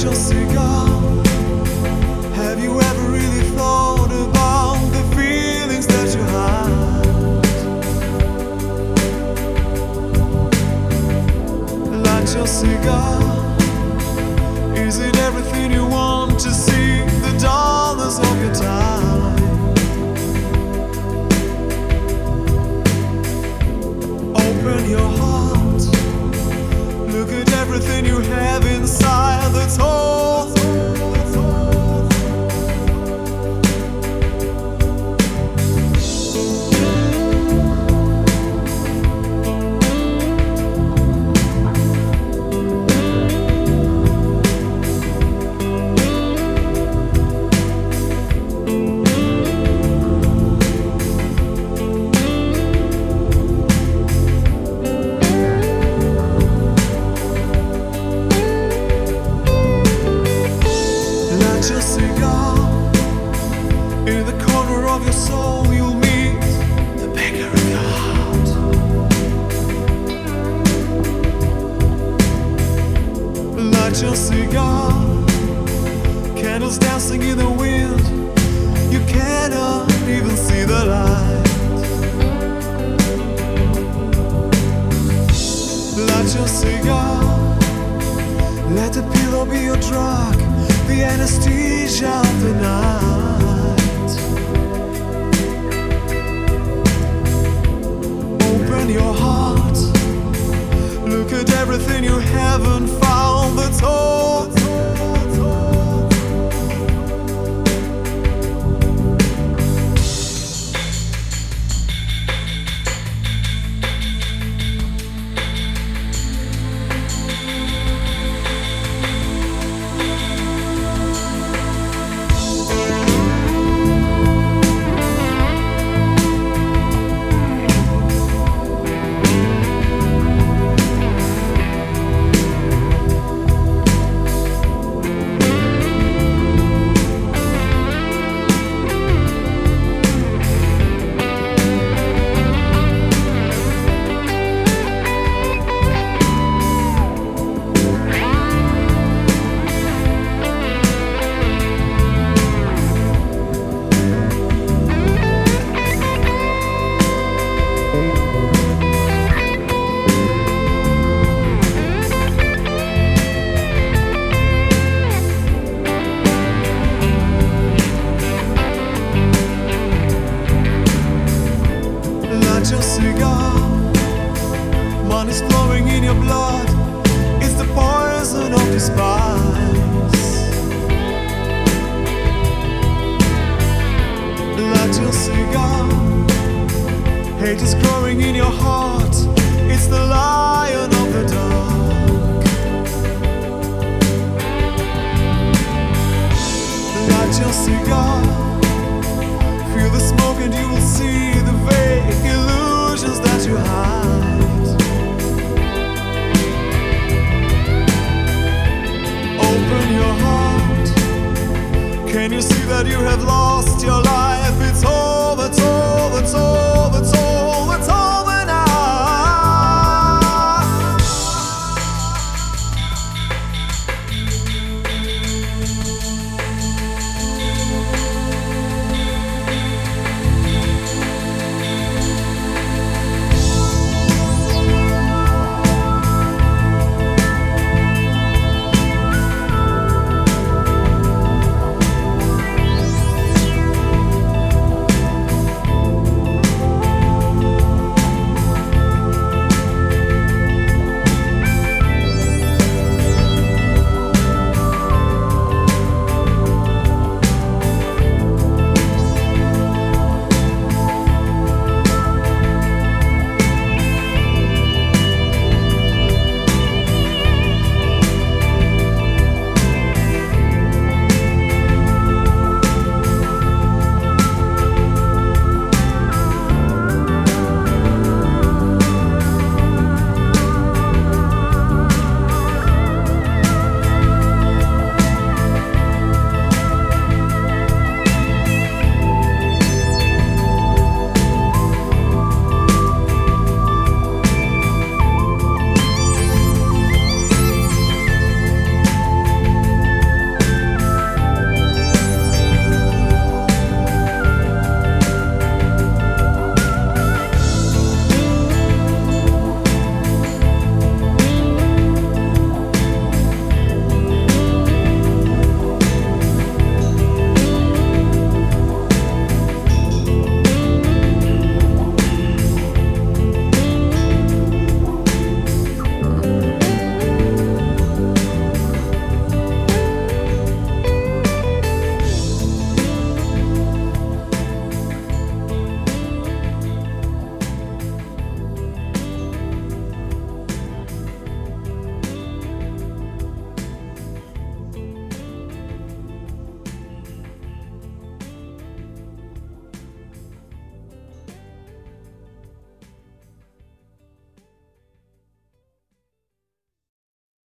your cigar. Have you ever really thought about the feelings that you hide? Light your cigar. Is it everything you want to see? The dullness of your time. Open your heart. Look at everything you have inside. That's all. Your cigar. In the corner of your soul you'll meet the beggar of your heart. Light your cigar. Candles dancing in the wind. You cannot even see the light. Light your cigar. Let the pillow be your drug, the anesthesia of the night. Open your heart. Look at everything you haven't found. That's all. Your cigar. Money's flowing in your blood. It's the poison of despise. Light your cigar. Hate is growing in your heart. It's the lion of the dark. Light your cigar. Feel the smoke and you will see the vague illusions that you hide. Open your heart. Can you see that you have lost your life? It's all, that's all, that's all.